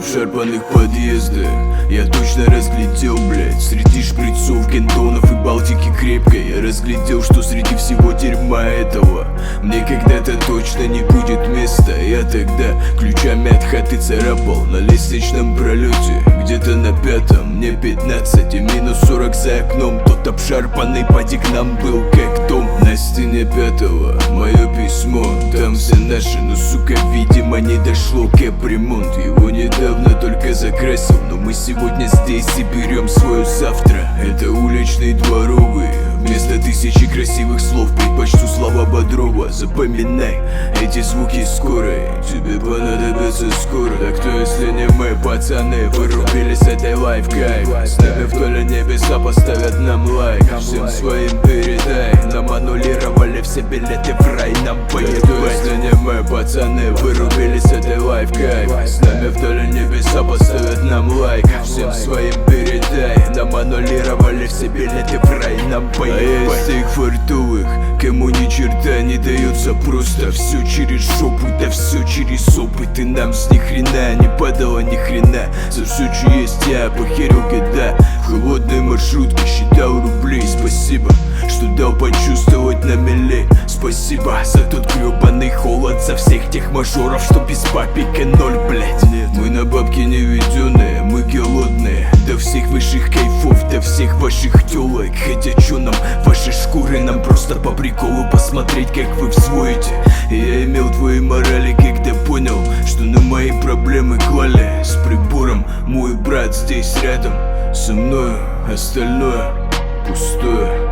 обшарпанных подъездах я точно разглядел, блядь, среди шприцов, гендонов и Балтики крепкой я разглядел, что среди всего дерьма этого мне когда-то точно не будет места. Я тогда ключами от хаты царапал на лестничном пролете, где-то на 5-м, мне 15 и минус 40 за окном. Тот обшарпанный поди к нам был как дом. На стене 5-го мое письмо, там все наши, но сука, видимо, не дошло капремонт. Его недавно только закрасил, но мы сегодня здесь и берем свое завтра. Это уличный дворовый, вместо тысячи красивых слов предпочту слова Бодрова. Запоминай эти звуки скорой, тебе понадобится скоро. Так кто, если не мы, пацаны, вырубились этой лайф-кайф. С нами вдоль небеса поставят нам лайк. Всем своим передай, нам аннулировали все билеты в рай, нам поебать. Кто, если не мы, пацаны, вырубились этой лайф-кайф. С нами вдоль небеса поставят нам лайк. Всем своим передай, нам аннулировали все билеты в рай, нам поебать. А есть их фартовых, кому ни черта не дается просто. Все через жопу, да все через опыт. И нам с ни хрена не падало ни хрена. За все, что есть, я похерил года. В холодной маршрутке считал рублей. Спасибо, что дал почувствовать на мели. Спасибо за тот гребаный холод, за всех тех мажоров, что без папика ноль, блять. Нет, мы на бабки не ведёные, мы голодные до всех высших кайфов, до всех ваших тёлок. Хотя чё нам ваши шкуры, нам просто по приколу посмотреть, как вы взвоите. Я имел твои морали, когда понял, что на мои проблемы клали с прибором. Мой брат здесь рядом со мною, остальное пустое.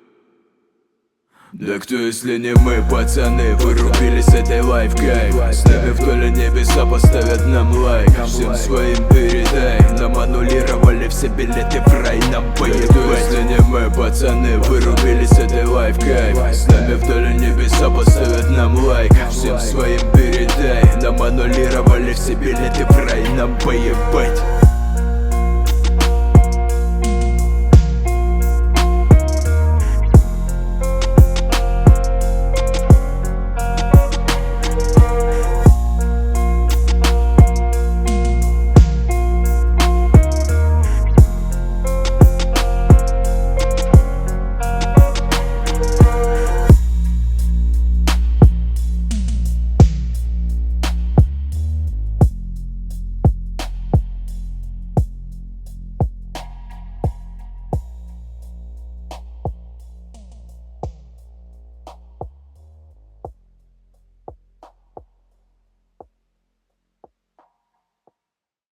Да кто, если не мы, пацаны, вырубились этой лайф-кайф. С нами вдоль небеса поставят нам лайк. Всем своим передай, нам аннулировали все билеты в рай, нам поебать. Кто, если не мы, пацаны, вырубились этой лайф-кайф. С нами вдоль небеса поставят нам лайк. Всем своим передай, нам аннулировали все билеты в рай, нам поебать.